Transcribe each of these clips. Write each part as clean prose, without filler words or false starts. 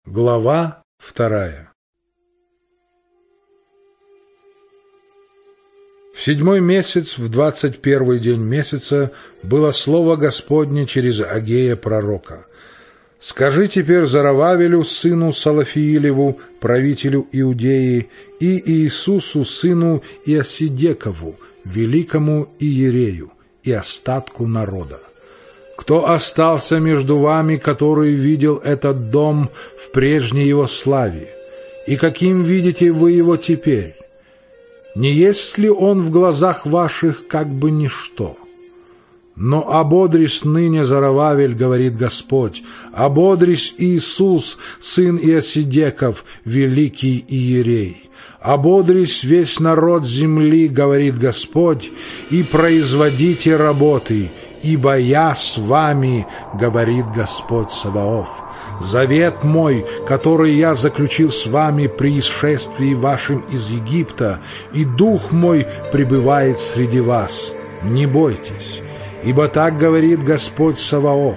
Глава 2. В 7-й месяц, в 21-й день месяца, было слово Господне через Агея пророка. «Скажи теперь Зоровавелю, сыну Салафиилеву, правителю Иудеи, и Иисусу, сыну Иосидекову, великому иерею, и остатку народа. Кто остался между вами, который видел этот дом в прежней его славе? И каким видите вы его теперь? Не есть ли он в глазах ваших как бы ничто? Но ободрись ныне, Зоровавель, говорит Господь, ободрись Иисус, сын Иосидеков, великий иерей. Ободрись весь народ земли, говорит Господь, и производите работы, ибо я с вами, говорит Господь Саваоф. Завет мой, который я заключил с вами при исшествии вашим из Египта, и дух мой пребывает среди вас. Не бойтесь, ибо так говорит Господь Саваоф.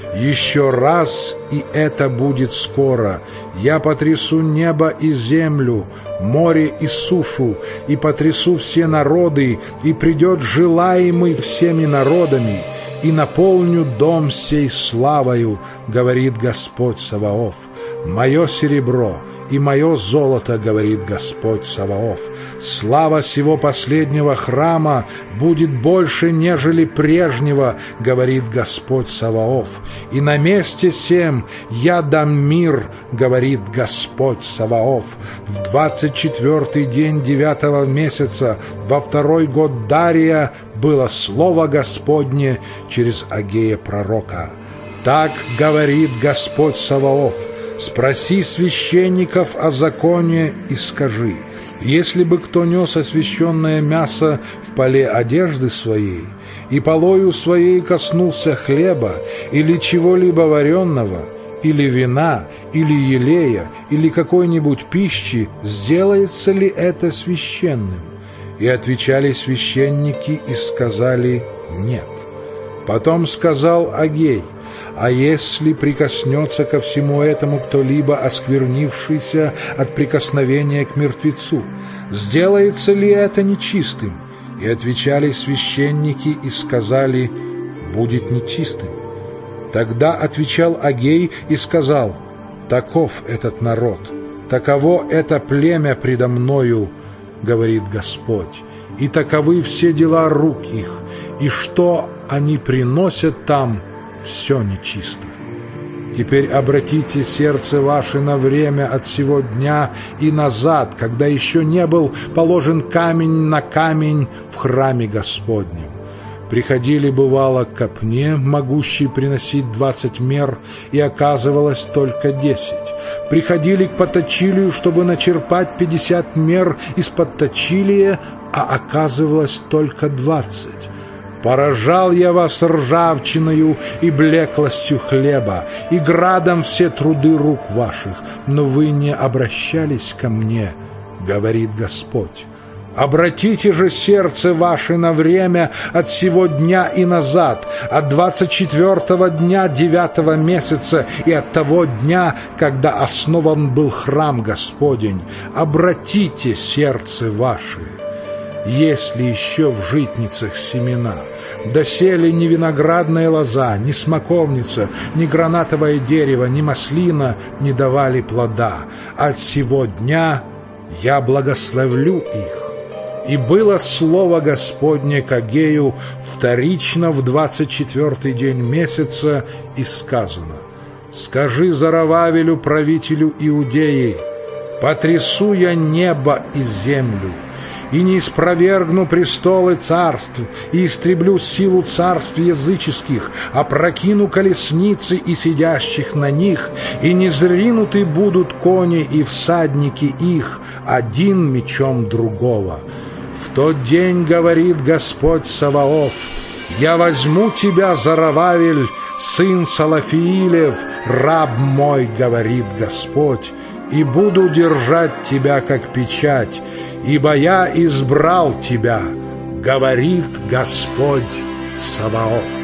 Еще раз, и это будет скоро, я потрясу небо и землю, море и сушу, и потрясу все народы, и придет желаемый всеми народами, и наполню дом сей славою, говорит Господь Саваоф. Мое серебро и мое золото, говорит Господь Саваоф. Слава сего последнего храма будет больше, нежели прежнего, говорит Господь Саваоф. И на месте сем я дам мир, говорит Господь Саваоф. В 24-й день 9-го месяца, во 2-й год Дария, было слово Господне через Агея пророка. Так говорит Господь Саваоф. Спроси священников о законе и скажи, если бы кто нес освященное мясо в поле одежды своей, и полою своей коснулся хлеба или чего-либо вареного, или вина, или елея, или какой-нибудь пищи, сделается ли это священным? И отвечали священники и сказали «нет». Потом сказал Агей: а если прикоснется ко всему этому кто-либо, осквернившийся от прикосновения к мертвецу, сделается ли это нечистым? И отвечали священники и сказали: будет нечистым. Тогда отвечал Агей и сказал: таков этот народ, таково это племя предо мною, говорит Господь, и таковы все дела рук их, и что они приносят там, все нечисто. Теперь обратите сердце ваше на время от сего дня и назад, когда еще не был положен камень на камень в храме Господнем. Приходили, бывало, к копне, могущей приносить 20 мер, и оказывалось только 10. Приходили к подточилию, чтобы начерпать 50 мер из-под точилия, а оказывалось только 20. Поражал я вас ржавчиною и блеклостью хлеба, и градом все труды рук ваших, но вы не обращались ко мне, говорит Господь. Обратите же сердце ваше на время от сего дня и назад, от 24-го дня 9-го месяца и от того дня, когда основан был храм Господень. Обратите сердце ваше. Есть ли еще в житницах семена? Доселе ни виноградная лоза, ни смоковница, ни гранатовое дерево, ни маслина не давали плода. От сего дня я благословлю их. И было слово Господне к Агею вторично в 24-й день месяца, и сказано: скажи Зоровавелю, правителю Иудеи, потрясу я небо и землю, и не испровергну престолы царств, и истреблю силу царств языческих, опрокину колесницы и сидящих на них, и не зринуты будут кони и всадники их, один мечом другого. В тот день, говорит Господь Саваоф, я возьму тебя, Зоровавель, сын Салафиилев, раб мой, говорит Господь, и буду держать тебя, как печать, ибо я избрал тебя, говорит Господь Саваоф.